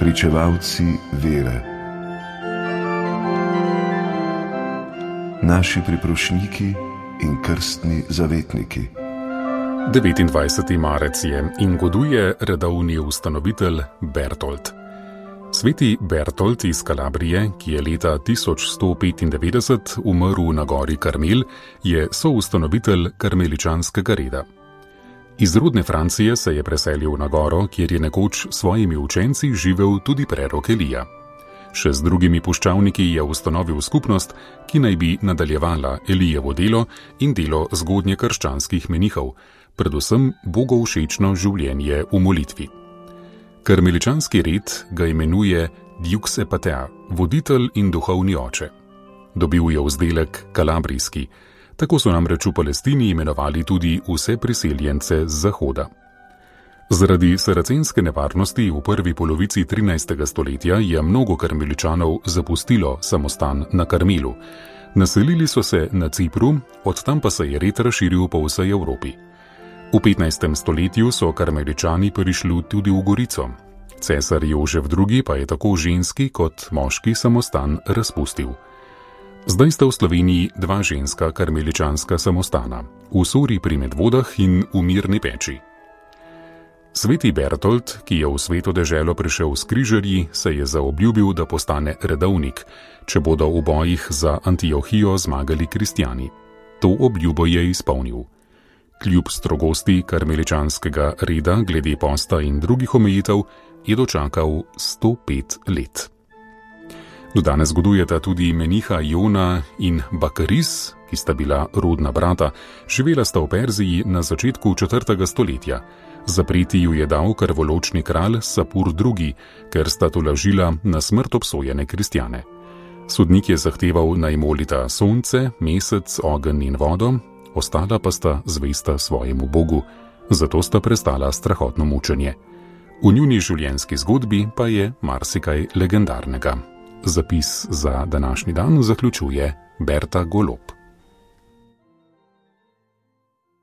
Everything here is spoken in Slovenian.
pričevalci vere, naši priprošniki in krstni zavetniki. 29. marec je in goduje redovni ustanovitelj Bertold. Sveti Bertold iz Kalabrije, ki je leta 1195 umrl na gori Karmel, je soustanovitelj karmeličanskega reda. Iz rodne Francije se je preselil na goro, kjer je nekoč s svojimi učenci živel tudi prerok Elija. Še z drugimi puščavniki je ustanovil skupnost, ki naj bi nadaljevala Elijevo delo in delo zgodnjekrščanskih menihov, predvsem bogovšečno življenje v molitvi. Karmeličanski red ga imenuje Dux Epatea, voditelj in duhovni oče. Dobil je vzdelek kalabrijski, tako so namreč v Palestini imenovali tudi vse priseljence z zahoda. Zaradi saracenske nevarnosti v prvi polovici 13. stoletja je mnogo karmeličanov zapustilo samostan na Karmelu. Naselili so se na Cipru, od tam pa se je red razširil po vsej Evropi. V 15. stoletju so karmeličani prišli tudi v Gorico. Cesar Jožef II. Pa je tako ženski kot moški samostan razpustil. Zdaj sta v Sloveniji dva ženska karmeličanska samostana, v Sori pri Medvodah in v Mirni Peči. Sveti Bertold, ki je v Sveto deželo prišel s križarji, se je zaobljubil, da postane redovnik, če bodo v bojih za Antiohijo zmagali kristjani. To obljubo je izpolnil. Kljub strogosti karmeličanskega reda glede posta in drugih omejitev je dočakal 105 let. Do danes godujeta tudi meniha Jona in Bakaris, ki sta bila rodna brata, živela sta v Perziji na začetku 4. stoletja. Zapreti ju je dal krvoločni kralj Sapur II., ker sta tolažila na smrt obsojene kristjane. Sodnik je zahteval, naj molita sonce, mesec, ogenj in vodo, ostala pa sta zvesta svojemu bogu, zato sta prestala strahotno mučenje. V njuni življenjski zgodbi pa je marsikaj legendarnega. Zapis za današnji dan zaključuje Berta Golob.